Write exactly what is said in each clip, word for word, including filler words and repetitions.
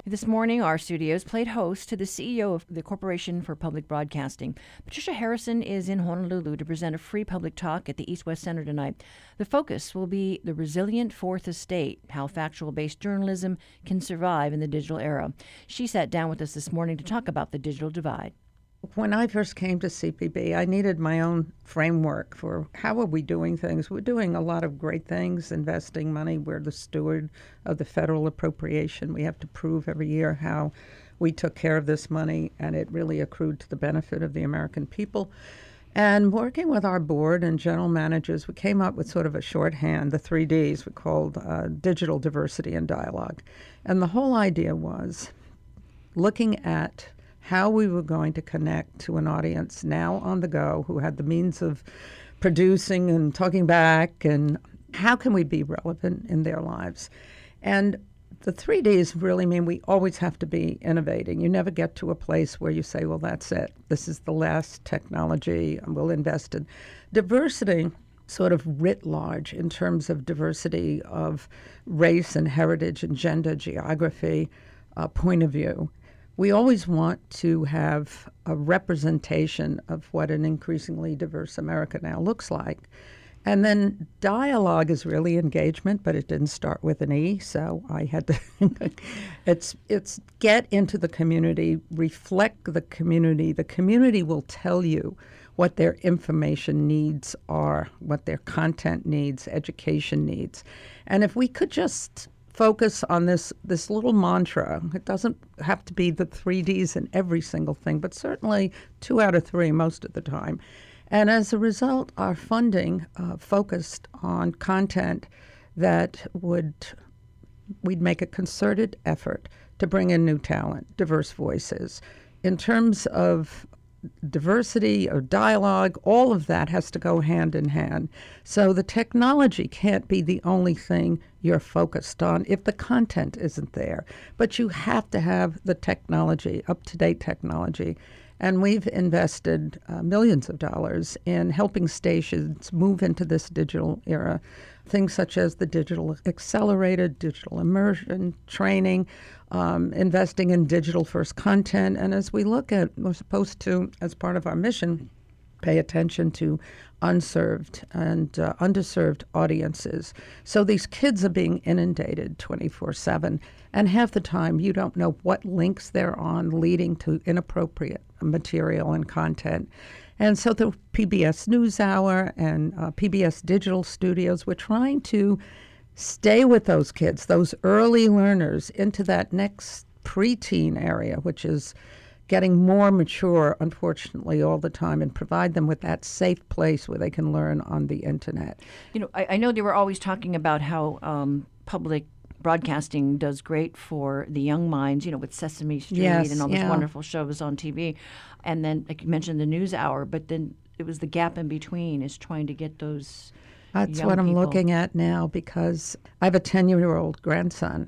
This morning, our studios played host to the C E O of the Corporation for Public Broadcasting. Patricia Harrison is in Honolulu to present a free public talk at the East West Center tonight. The focus will be the resilient fourth estate, how factual-based journalism can survive in the digital era. She sat down with us this morning to talk about the digital divide. When I first came to C P B, I needed my own framework for how are we doing things. We're doing a lot of great things, investing money. We're the steward of the federal appropriation. We have to prove every year how we took care of this money, and it really accrued to the benefit of the American people. And working with our board and general managers, we came up with sort of a shorthand, the three Ds we called uh, digital diversity and dialogue. And the whole idea was looking at how we were going to connect to an audience now on the go who had the means of producing and talking back, and how can we be relevant in their lives. And the three Ds really mean we always have to be innovating. You never get to a place where you say, well, that's it. This is the last technology, and we'll invest in diversity, sort of writ large in terms of diversity of race and heritage and gender, geography, uh, point of view. We always want to have a representation of what an increasingly diverse America now looks like. And then dialogue is really engagement, but it didn't start with an E, so I had to it's it's get into the community, reflect the community. The community will tell you what their information needs are, what their content needs, education needs. And if we could just focus on this this little mantra. It doesn't have to be the three Ds in every single thing, but certainly two out of three most of the time. And as a result, our funding uh, focused on content that would, we'd make a concerted effort to bring in new talent, diverse voices. In terms of diversity or dialogue, all of that has to go hand in hand. So the technology can't be the only thing you're focused on if the content isn't there. But you have to have the technology, up-to-date technology. And we've invested uh, millions of dollars in helping stations move into this digital era. Things such as the digital accelerator, digital immersion training, um, investing in digital-first content. And as we look at, we're supposed to, as part of our mission, pay attention to unserved and uh, underserved audiences. So these kids are being inundated twenty-four seven, and half the time you don't know what links they're on, leading to inappropriate material and content. And so the P B S NewsHour and uh, P B S Digital Studios, we're trying to stay with those kids, those early learners, into that next preteen area, which is getting more mature, unfortunately, all the time, and provide them with that safe place where they can learn on the internet. You know, I, I know they were always talking about how um, public broadcasting does great for the young minds, you know, with Sesame Street yes, and all those yeah. wonderful shows on T V. And then, like you mentioned, the NewsHour, but then it was the gap in between is trying to get those That's young what I'm people. looking at now, because I have a ten-year-old grandson,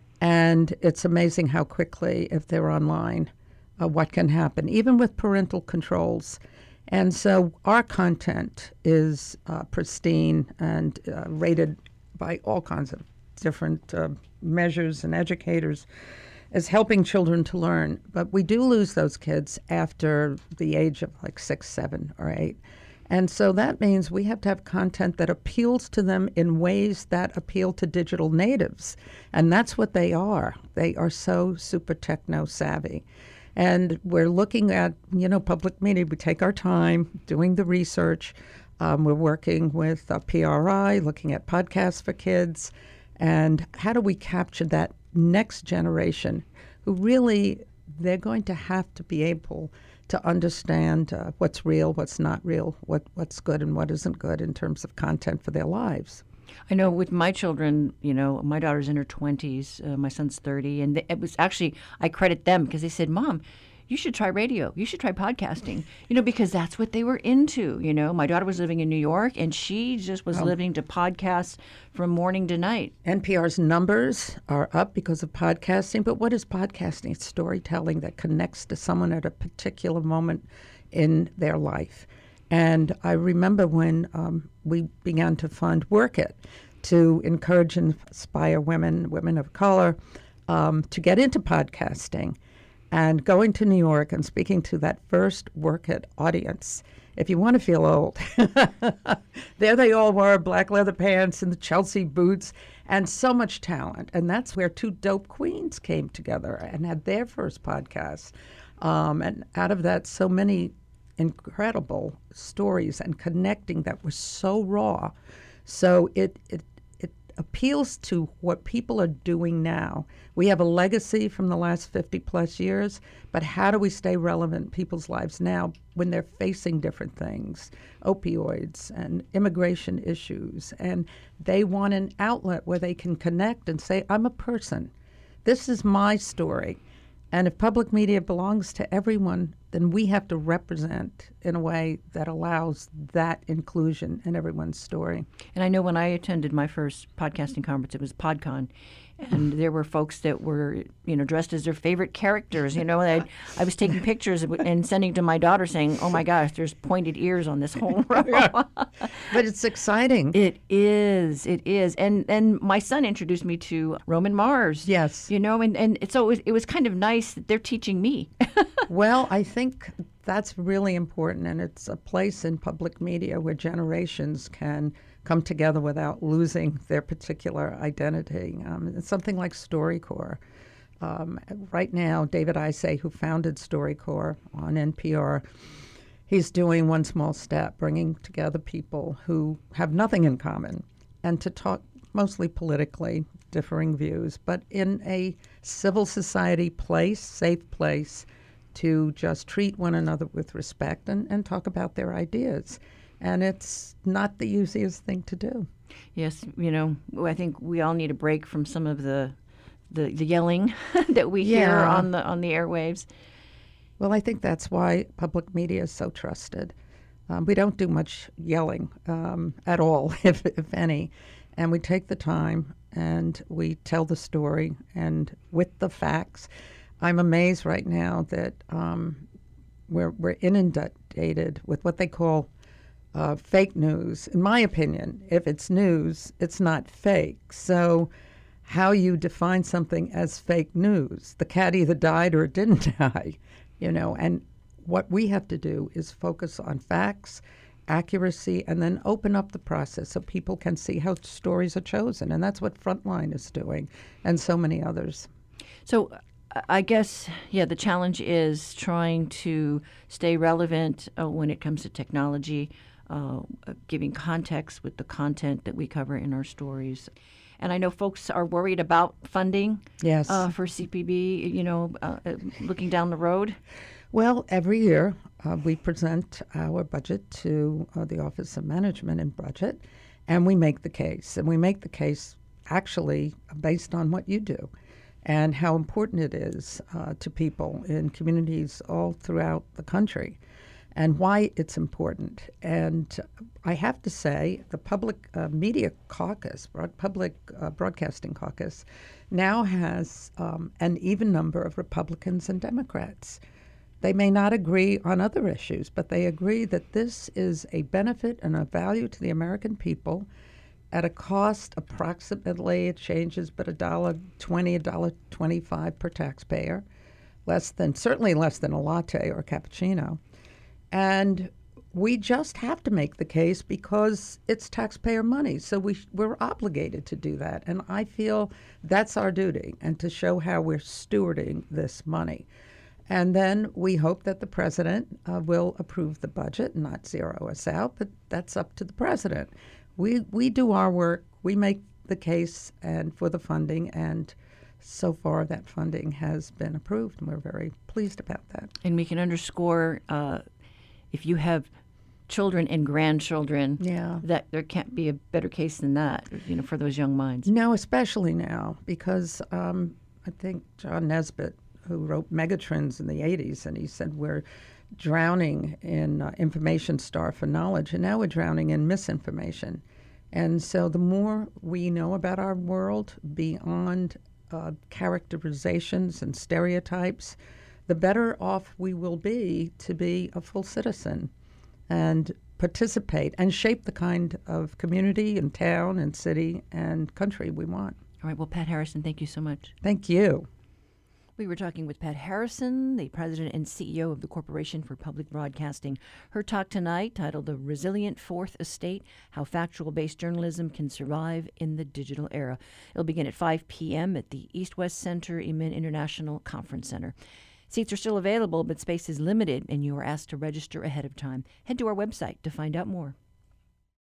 and it's amazing how quickly, if they're online, uh, what can happen, even with parental controls. And so our content is uh, pristine and uh, rated by all kinds of different uh, measures and educators as helping children to learn. But we do lose those kids after the age of like six, seven, or eight. And so that means we have to have content that appeals to them in ways that appeal to digital natives. And that's what they are. They are so super techno savvy. And we're looking at, you know, public media. We take our time doing the research. Um, we're working with uh, P R I, looking at podcasts for kids. And how do we capture that next generation who really, they're going to have to be able to understand uh, what's real, what's not real, what, what's good and what isn't good in terms of content for their lives. I know with my children, you know, my daughter's in her twenties, uh, my son's thirty, and they, it was actually, I credit them because they said, Mom, you should try radio. You should try podcasting, you know, because that's what they were into. You know, my daughter was living in New York, and she just was oh. listening to podcasts from morning to night. N P R's numbers are up because of podcasting. But what is podcasting? It's storytelling that connects to someone at a particular moment in their life. And I remember when um, we began to fund Work It to encourage and inspire women, women of color, um, to get into podcasting and going to New York and speaking to that first Work It audience. If you want to feel old, there they all were, black leather pants and the Chelsea boots, and so much talent. And that's where two dope queens came together and had their first podcast. Um, and out of that, so many incredible stories and connecting that was so raw. So it, it it appeals to what people are doing now. We have a legacy from the last fifty plus years, but how do we stay relevant in people's lives now when they're facing different things, opioids and immigration issues, and they want an outlet where they can connect and say, I'm a person. This is my story. And if public media belongs to everyone, then we have to represent in a way that allows that inclusion in everyone's story. And I know when I attended my first podcasting conference, it was PodCon, and there were folks that were, you know, dressed as their favorite characters. You know, I, I was taking pictures and sending to my daughter saying, oh my gosh, there's pointed ears on this whole row. But it's exciting. It is. It is. And and my son introduced me to Roman Mars. Yes. You know, and, and so it was, it was kind of nice that they're teaching me. Well, I think that's really important, and it's a place in public media where generations can come together without losing their particular identity. Um, it's something like StoryCorps. Um, right now, David Isay, who founded StoryCorps on N P R, he's doing one small step, bringing together people who have nothing in common and to talk mostly politically, differing views, but in a civil society place, safe place, to just treat one another with respect and, and talk about their ideas. And it's not the easiest thing to do. Yes, you know, I think we all need a break from some of the the, the yelling that we hear Yeah. on the on the airwaves. Well, I think that's why public media is so trusted. Um, we don't do much yelling um, at all, if, if any. And we take the time and we tell the story and with the facts. I'm amazed right now that um, we're, we're inundated with what they call uh, fake news. In my opinion, if it's news, it's not fake. So how you define something as fake news, the cat either died or it didn't die, you know, and what we have to do is focus on facts, accuracy, and then open up the process so people can see how stories are chosen. And that's what Frontline is doing, and so many others. So I guess, yeah, the challenge is trying to stay relevant uh, when it comes to technology, uh, giving context with the content that we cover in our stories. And I know folks are worried about funding Yes. uh, for C P B, you know, uh, looking down the road. Well, every year uh, we present our budget to uh, the Office of Management and Budget, and we make the case. And we make the case actually based on what you do and how important it is uh, to people in communities all throughout the country and why it's important. And I have to say, the Public uh, Media Caucus, broad, Public uh, Broadcasting Caucus, now has um, an even number of Republicans and Democrats. They may not agree on other issues, but they agree that this is a benefit and a value to the American people at a cost approximately, it changes, but a dollar twenty, a dollar twenty-five per taxpayer, less than, certainly less than a latte or a cappuccino. And we just have to make the case because it's taxpayer money. So we, we're obligated to do that. And I feel that's our duty, and to show how we're stewarding this money. And then we hope that the president uh, will approve the budget, not zero us out, but that's up to the president. We we do our work. We make the case and for the funding, and so far that funding has been approved, and we're very pleased about that. And we can underscore uh, if you have children and grandchildren, Yeah. that there can't be a better case than that, you know, for those young minds. No, especially now, because um, I think John Nesbitt, who wrote Megatrends in the eighties, and he said we're drowning in uh, information starved for knowledge, and now we're drowning in misinformation. And so the more we know about our world beyond uh, characterizations and stereotypes, the better off we will be to be a full citizen and participate and shape the kind of community and town and city and country we want. All right. Well, Pat Harrison, thank you so much. Thank you. We were talking with Pat Harrison, the president and C E O of the Corporation for Public Broadcasting. Her talk tonight, titled The Resilient Fourth Estate, How Factual-Based Journalism Can Survive in the Digital Era. It'll begin at five p.m. at the East West Center Emin International Conference Center. Seats are still available, but space is limited, and you are asked to register ahead of time. Head to our website to find out more.